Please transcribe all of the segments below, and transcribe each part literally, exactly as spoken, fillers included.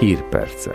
Hírpercek.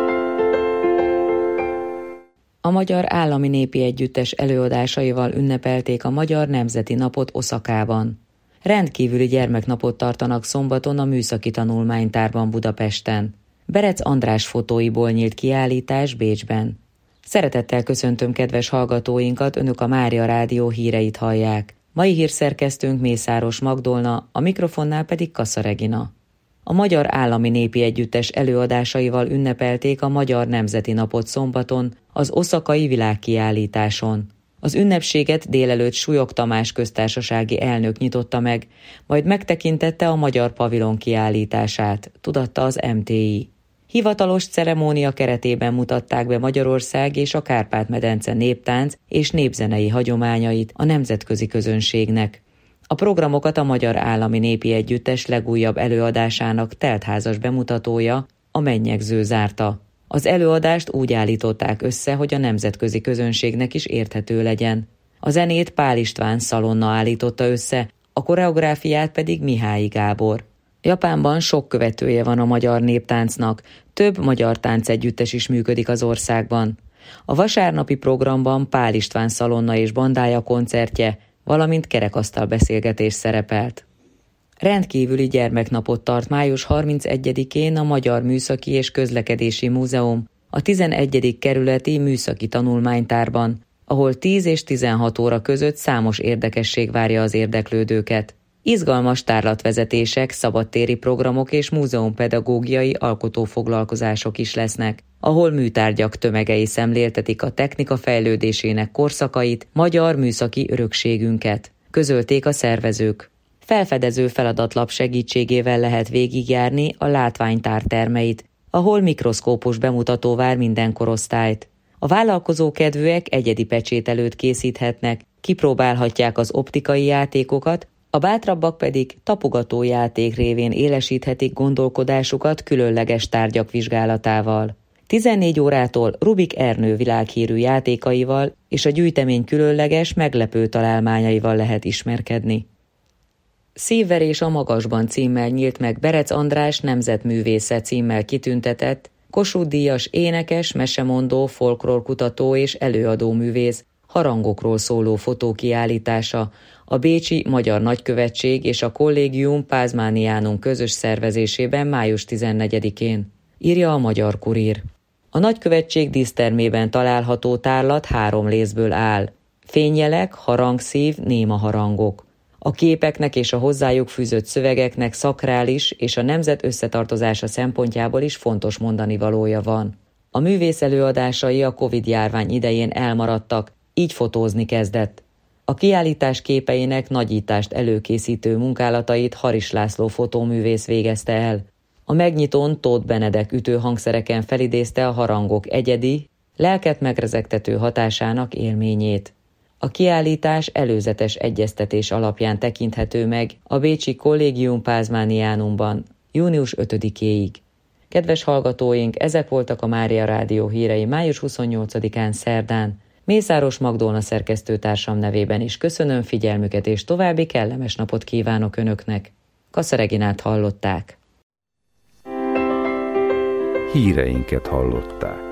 A Magyar Állami Népi Együttes előadásaival ünnepelték a Magyar Nemzeti Napot Oszakában. Rendkívüli gyermeknapot tartanak szombaton a Műszaki Tanulmánytárban Budapesten. Berec András fotóiból nyílt kiállítás Bécsben. Szeretettel köszöntöm kedves hallgatóinkat, Önök a Mária Rádió híreit hallják. Mai hírszerkesztőnk Mészáros Magdolna, a mikrofonnál pedig Kassa Regina. A Magyar Állami Népi Együttes előadásaival ünnepelték a Magyar Nemzeti Napot szombaton az oszakai világkiállításon. Az ünnepséget délelőtt Súlyog Tamás köztársasági elnök nyitotta meg, majd megtekintette a magyar pavilon kiállítását, tudatta az em té i. Hivatalos ceremónia keretében mutatták be Magyarország és a Kárpát-medence néptánc és népzenei hagyományait a nemzetközi közönségnek. A programokat a Magyar Állami Népi Együttes legújabb előadásának teltházas bemutatója, a Mennyegző zárta. Az előadást úgy állították össze, hogy a nemzetközi közönségnek is érthető legyen. A zenét Pál István Szalonna állította össze, a koreográfiát pedig Mihályi Gábor. Japánban sok követője van a magyar néptáncnak, több magyar táncegyüttes is működik az országban. A vasárnapi programban Pál István Szalonna és bandája koncertje, valamint kerekasztal beszélgetés szerepelt. Rendkívüli gyermeknapot tart május harmincegyedikén a Magyar Műszaki és Közlekedési Múzeum a tizenegyedik kerületi Műszaki Tanulmánytárban, ahol tíz és tizenhat óra között számos érdekesség várja az érdeklődőket. Izgalmas tárlatvezetések, szabadtéri programok és múzeumpedagógiai alkotófoglalkozások is lesznek, ahol műtárgyak tömegei szemléltetik a technika fejlődésének korszakait, magyar műszaki örökségünket, közölték a szervezők. Felfedező feladatlap segítségével lehet végigjárni a látványtár termeit, ahol mikroszkópos bemutató vár minden korosztályt. A vállalkozókedvűek egyedi pecsételőt készíthetnek, kipróbálhatják az optikai játékokat, a bátrabbak pedig tapogatójáték révén élesíthetik gondolkodásukat különleges tárgyak vizsgálatával. tizennégy órától Rubik Ernő világhírű játékaival és a gyűjtemény különleges, meglepő találmányaival lehet ismerkedni. Szívverés a magasban címmel nyílt meg Berec András nemzetművésze címmel kitüntetett, Kossuth-díjas énekes, mesemondó, folklórkutató és előadó művész harangokról szóló fotókiállítása a Bécsi Magyar Nagykövetség és a Collegium Pázmániánum közös szervezésében május tizennegyedikén, írja a Magyar Kurír. A nagykövetség dísztermében található tárlat három részből áll: fényjelek, harangszív, néma harangok. A képeknek és a hozzájuk fűzött szövegeknek szakrális és a nemzet összetartozása szempontjából is fontos mondanivalója van. A művész előadásai a Covid-járvány idején elmaradtak, így fotózni kezdett. A kiállítás képeinek nagyítást előkészítő munkálatait Haris László fotóművész végezte el. A megnyitón Tóth Benedek ütőhangszereken felidézte a harangok egyedi, lelket megrezegtető hatásának élményét. A kiállítás előzetes egyeztetés alapján tekinthető meg a bécsi Collegium Pázmániánumban június ötödikéig. Kedves hallgatóink, ezek voltak a Mária Rádió hírei május huszonnyolcadikán szerdán. Mészáros Magdolna szerkesztőtársam nevében is köszönöm figyelmüket, és további kellemes napot kívánok Önöknek. Kassa Reginát hallották. Híreinket hallották.